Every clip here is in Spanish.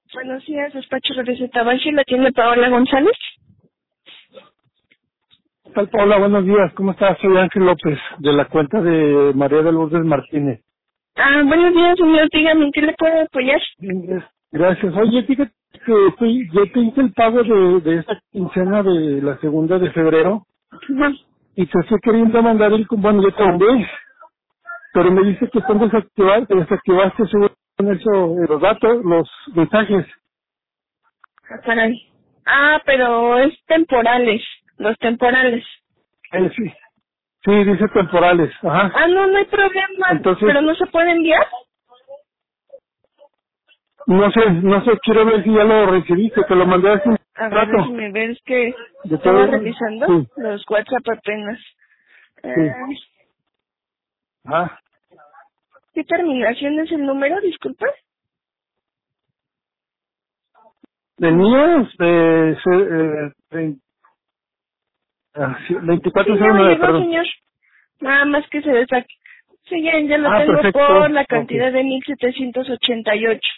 Buenos días, despacho de Tabachi, la tiene Paola González. ¿Qué tal, Paola? Buenos días. ¿Cómo estás? Soy Ángel López, de la cuenta de María de Lourdes Martínez. Buenos días, señor, dígame, ¿en qué le puedo apoyar? Bien, gracias. Oye, fíjate que yo te hice el pago de esta quincena de la segunda de febrero Ajá. y te estoy queriendo mandar bueno, yo te mandé, pero me dice que están desactivados, que desactivaste según eso, los datos, los mensajes. Caray. Pero es temporales, los temporales. Sí, sí, dice temporales. Ajá. No hay problema, Entonces, pero no se puede enviar. no sé, quiero ver si ya lo recibiste, te lo mandé hace un A ver, rato. déjeme ver, es que De estaba todo, revisando sí, los WhatsApp apenas. sí. Eh, Ah, ¿Qué terminación es el número? Disculpe. el mío es Sí, ya me 2409, llegó, perdón. señor. Nada más que se desactiva. Sí, ya lo tengo por Perfecto. la Ok. cantidad de 1788.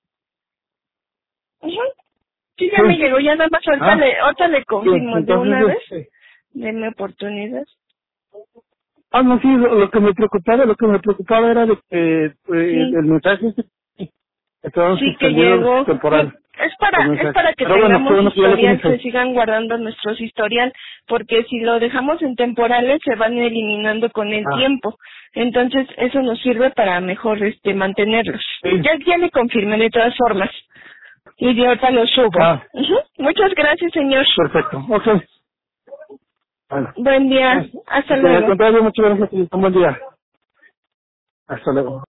Ujú. Sí, ya me Sí. llegó, ya nada más ahorita le Bien, confirmo de una entonces, vez. Deme oportunidad. no, sí, lo que me preocupaba era de que Sí, el mensaje este, que estaban sí que suspendidos llegó. temporal, los Es mensajes. para que Pero bueno, qué tengamos bueno que ya lo historial, tienes se ahí. sigan guardando nuestros historial, porque si lo dejamos en temporales se van eliminando con el tiempo. Entonces eso nos sirve para mejor mantenerlos. Sí. Ya le confirmé de todas formas. Y de ahorita lo subo. Ah, Ujú. Muchas gracias, señor. perfecto. Ok. Bueno. Buen día. Pues, Hasta al luego. contrario, muchas gracias y un buen día. Hasta luego.